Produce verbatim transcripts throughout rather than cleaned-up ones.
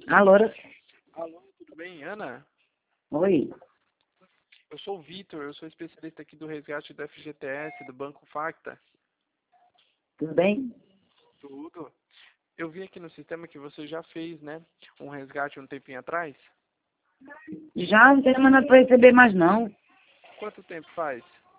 Alô? Alô, tudo bem, Ana? Oi. Eu sou o Vitor, eu sou especialista aqui do resgate do F G T S, do Banco Facta. Tudo bem? Tudo. Eu vi aqui no sistema que você já fez, né, um resgate um tempinho atrás. Já não tem mandado para receber mais, não. Quanto tempo faz?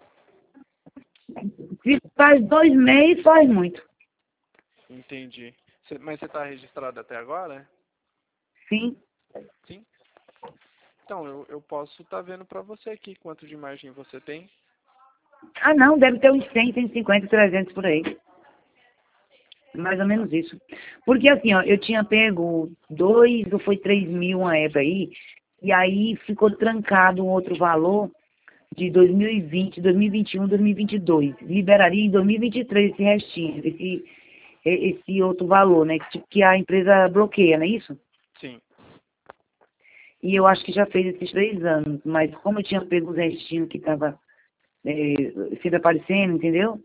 Se faz dois meses, faz muito. Entendi. Cê- mas você está registrado até agora? Sim. Sim. Então, eu, eu posso estar vendo para você aqui quanto de margem você tem. Ah, não, deve ter uns cem, cento e cinquenta, trezentos por aí. Mais ou menos isso. Porque assim, ó, eu tinha pego dois ou foi três mil uma época aí, e aí ficou trancado um outro valor de dois mil e vinte, dois mil e vinte e um, dois mil e vinte e dois. Liberaria em dois mil e vinte e três esse restinho, esse, esse outro valor, né? Que, tipo, que a empresa bloqueia, não é isso? Sim. E eu acho que já fez esses três anos, mas como eu tinha pego os restinhos que estava é, sempre aparecendo, entendeu?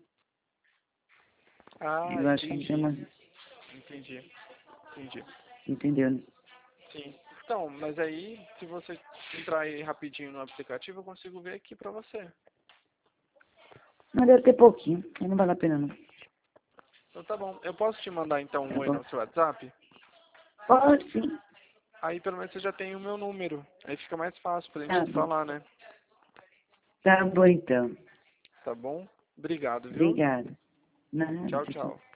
Ah, Eu acho que entendi. chama, Entendi. Entendi. entendeu? Sim. Então, mas aí, se você entrar aí rapidinho no aplicativo, eu consigo ver aqui pra você. Mas deve ter pouquinho, aí não vale a pena não. Então tá bom. Eu posso te mandar então um Tá oi bom. no seu WhatsApp? Pode sim. Aí pelo menos você já tem o meu número. Aí fica mais fácil pra gente Tá se bom. falar, né? Tá bom então. Tá bom? Obrigado, viu? Obrigada. Nada, Tchau, tchau, tchau. tchau.